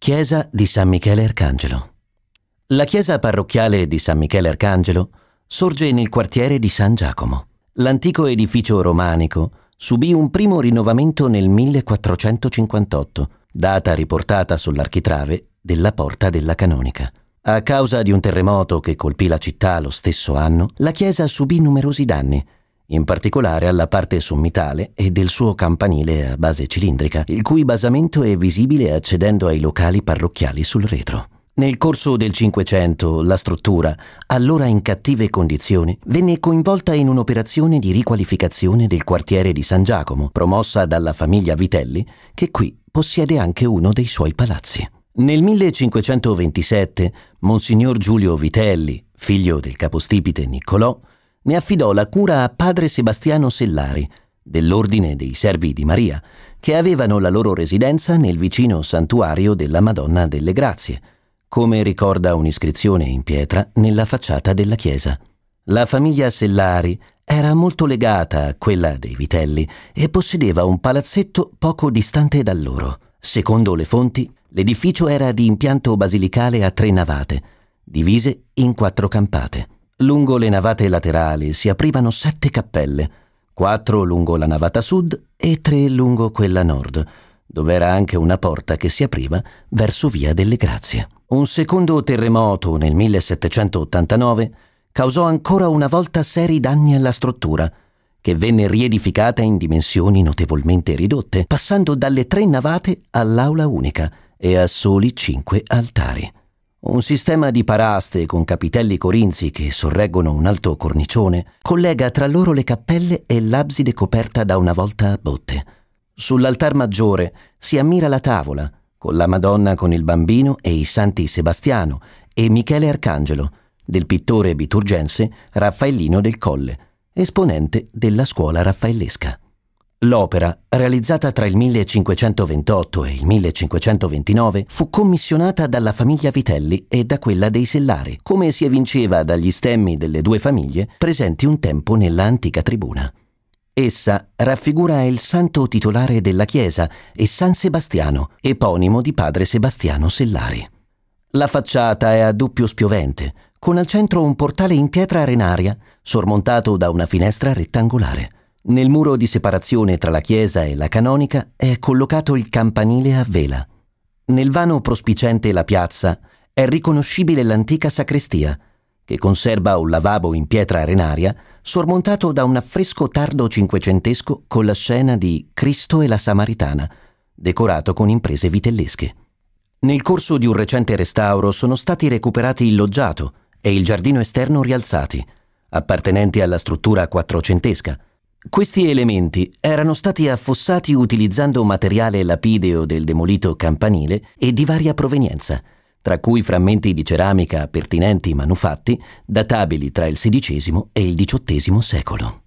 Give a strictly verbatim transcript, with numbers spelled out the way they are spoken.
Chiesa di San Michele Arcangelo. La chiesa parrocchiale di San Michele Arcangelo sorge nel quartiere di San Giacomo. L'antico edificio romanico subì un primo rinnovamento nel millequattrocentocinquantotto, data riportata sull'architrave della porta della Canonica. A causa di un terremoto che colpì la città lo stesso anno, la chiesa subì numerosi danni, in particolare alla parte sommitale e del suo campanile a base cilindrica, il cui basamento è visibile accedendo ai locali parrocchiali sul retro. Nel corso del Cinquecento la struttura, allora in cattive condizioni, venne coinvolta in un'operazione di riqualificazione del quartiere di San Giacomo, promossa dalla famiglia Vitelli, che qui possiede anche uno dei suoi palazzi. Nel millecinquecentoventisette, Monsignor Giulio Vitelli, figlio del capostipite Niccolò, ne affidò la cura a padre Sebastiano Sellari, dell'Ordine dei Servi di Maria, che avevano la loro residenza nel vicino santuario della Madonna delle Grazie, come ricorda un'iscrizione in pietra nella facciata della chiesa. La famiglia Sellari era molto legata a quella dei Vitelli e possedeva un palazzetto poco distante da loro. Secondo le fonti, l'edificio era di impianto basilicale a tre navate, divise in quattro campate. Lungo le navate laterali si aprivano sette cappelle, quattro lungo la navata sud e tre lungo quella nord, dove era anche una porta che si apriva verso Via delle Grazie. Un secondo terremoto nel millesettecentottantanove causò ancora una volta seri danni alla struttura, che venne riedificata in dimensioni notevolmente ridotte, passando dalle tre navate all'aula unica e a soli cinque altari. Un sistema di paraste con capitelli corinzi che sorreggono un alto cornicione collega tra loro le cappelle e l'abside coperta da una volta a botte. Sull'altar maggiore si ammira la tavola, con la Madonna con il Bambino e i santi Sebastiano e Michele Arcangelo, del pittore biturgense Raffaellino del Colle, esponente della scuola raffaellesca. L'opera, realizzata tra il millecinquecentoventotto e il millecinquecentoventinove, fu commissionata dalla famiglia Vitelli e da quella dei Sellari, come si evinceva dagli stemmi delle due famiglie presenti un tempo nella antica tribuna. Essa raffigura il santo titolare della chiesa e San Sebastiano, eponimo di padre Sebastiano Sellari. La facciata è a doppio spiovente, con al centro un portale in pietra arenaria sormontato da una finestra rettangolare. Nel muro di separazione tra la chiesa e la canonica è collocato il campanile a vela. Nel vano prospiciente la piazza è riconoscibile l'antica sacrestia, che conserva un lavabo in pietra arenaria sormontato da un affresco tardo cinquecentesco con la scena di Cristo e la Samaritana, decorato con imprese vitellesche. Nel corso di un recente restauro sono stati recuperati il loggiato e il giardino esterno rialzati, appartenenti alla struttura quattrocentesca. Questi elementi erano stati affossati utilizzando materiale lapideo del demolito campanile e di varia provenienza, tra cui frammenti di ceramica pertinenti manufatti, databili tra il sedicesimo e il diciottesimo secolo.